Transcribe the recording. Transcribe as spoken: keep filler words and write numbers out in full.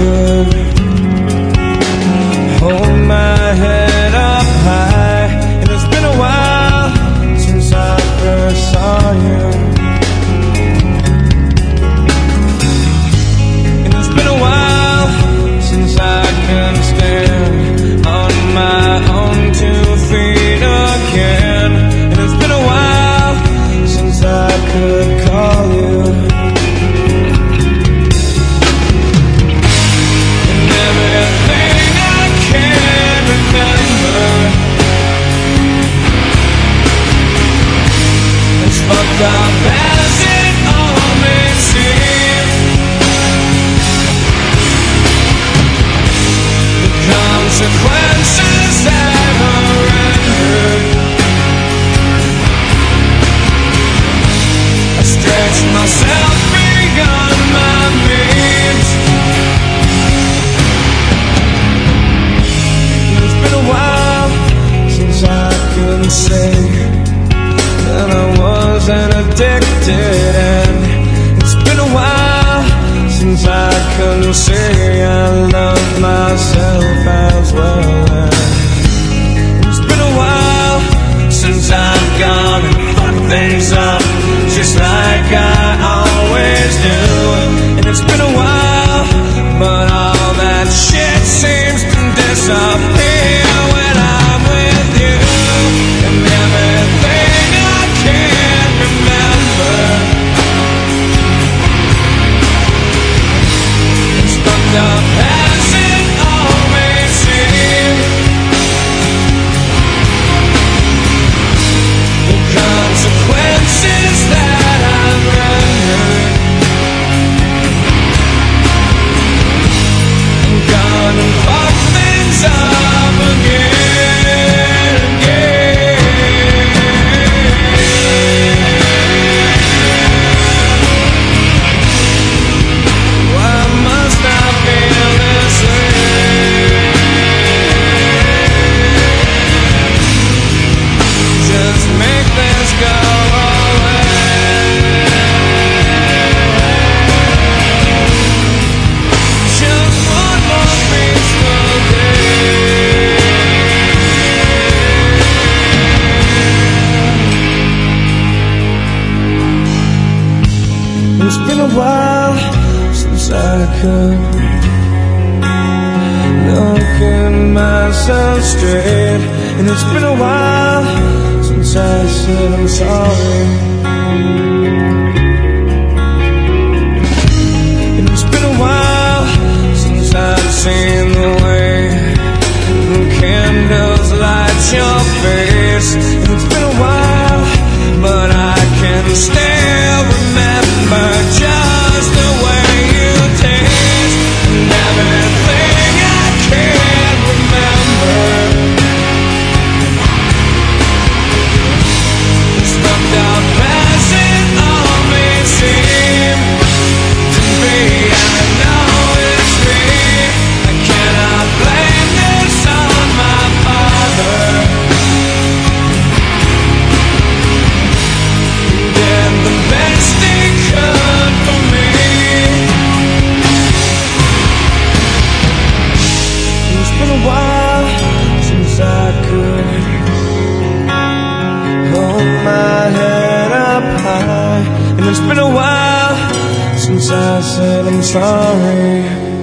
could hold my head up high. And it's been a while since I first saw you. And it's been a while since I can stand on my own two feet again. And it's been a while since I could call you. And everything I can remember is fucked up as it all may seem. The consequences that are rendered, I stretch myself beyond my means. It's been a while since I could say that I wasn't addicted, and it's been a while since I could say I love myself as well. And it's been a while since I've gone and fucked things up just like I always do. And it's been a while, but all that shit seems to disappear when I'm with you. And everything I can't remember is fucked up as it all may seem. The consequences that I've rendered, I'm gonna fuck things up again, again. Why must I feel this way? Just make this go away. Just one more peaceful day. It's been a while since I could look at myself straight. And it's been a while since I said I'm sorry. And it's been a while since I've seen the way the candles light your face. And it's been a while, but I can still remember just the way you taste. And everything I can remember is fucked up as it all may seem to be. I know it's me. I cannot blame this on my father. He did the best he could for me. It's been a while since I could hold my head up high. And it's been a while since I said I'm sorry.